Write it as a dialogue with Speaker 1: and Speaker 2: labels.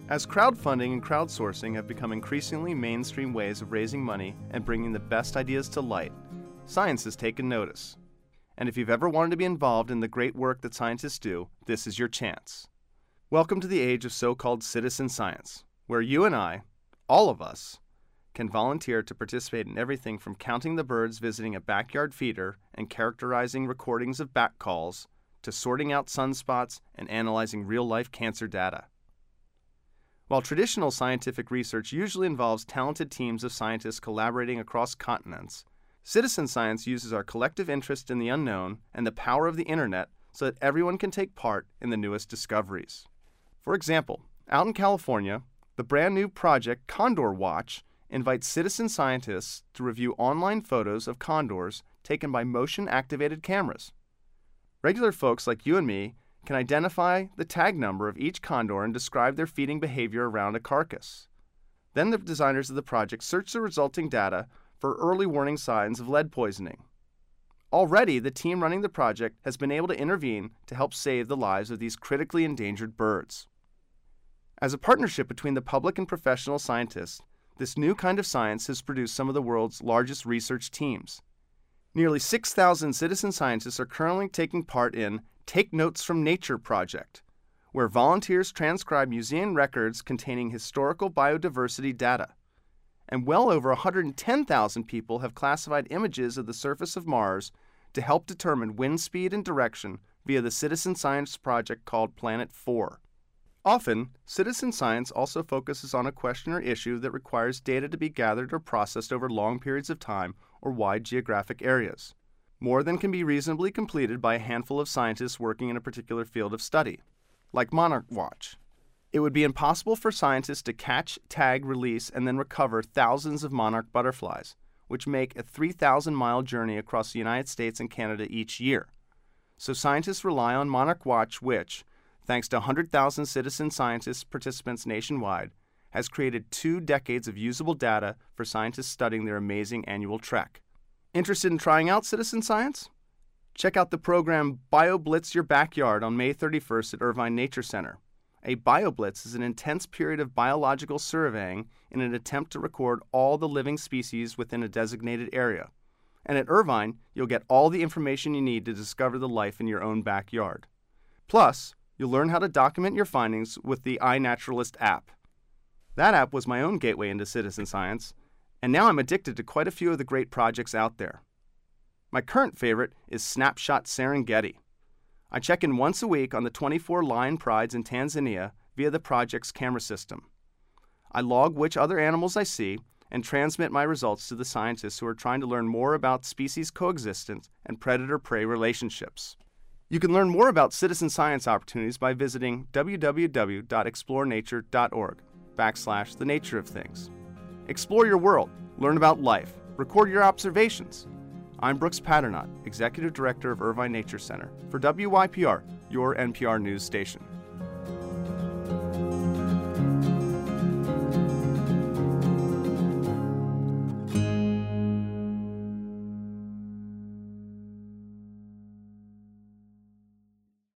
Speaker 1: As crowdfunding and crowdsourcing have become increasingly mainstream ways of raising money and bringing the best ideas to light, science has taken notice. And if you've ever wanted to be involved in the great work that scientists do, this is your chance. Welcome to the age of so-called citizen science, where you and I, all of us, can volunteer to participate in everything from counting the birds visiting a backyard feeder and characterizing recordings of bat calls, to sorting out sunspots and analyzing real-life cancer data. While traditional scientific research usually involves talented teams of scientists collaborating across continents, citizen science uses our collective interest in the unknown and the power of the internet so that everyone can take part in the newest discoveries. For example, out in California, the brand new project Condor Watch invites citizen scientists to review online photos of condors taken by motion-activated cameras. Regular folks like you and me can identify the tag number of each condor and describe their feeding behavior around a carcass. Then the designers of the project search the resulting data for early warning signs of lead poisoning. Already, the team running the project has been able to intervene to help save the lives of these critically endangered birds. As a partnership between the public and professional scientists, this new kind of science has produced some of the world's largest research teams. Nearly 6,000 citizen scientists are currently taking part in Take Notes from Nature project, where volunteers transcribe museum records containing historical biodiversity data. And well over 110,000 people have classified images of the surface of Mars to help determine wind speed and direction via the citizen science project called Planet 4. Often, citizen science also focuses on a question or issue that requires data to be gathered or processed over long periods of time or wide geographic areas, more than can be reasonably completed by a handful of scientists working in a particular field of study, like Monarch Watch. It would be impossible for scientists to catch, tag, release, and then recover thousands of monarch butterflies, which make a 3,000-mile journey across the United States and Canada each year. So scientists rely on Monarch Watch, which, thanks to 100,000 citizen scientist participants nationwide, has created 2 decades of usable data for scientists studying their amazing annual trek. Interested in trying out citizen science? Check out the program BioBlitz Your Backyard on May 31st at Irvine Nature Center. A BioBlitz is an intense period of biological surveying in an attempt to record all the living species within a designated area. And at Irvine, you'll get all the information you need to discover the life in your own backyard. Plus, you'll learn how to document your findings with the iNaturalist app. That app was my own gateway into citizen science, and now I'm addicted to quite a few of the great projects out there. My current favorite is Snapshot Serengeti. I check in once a week on the 24 lion prides in Tanzania via the project's camera system. I log which other animals I see and transmit my results to the scientists who are trying to learn more about species coexistence and predator-prey relationships. You can learn more about citizen science opportunities by visiting www.explorenature.org/the nature of things. Explore your world, learn about life, record your observations. I'm Brooks Patternot, Executive Director of Irvine Nature Center, for WYPR, your NPR news station.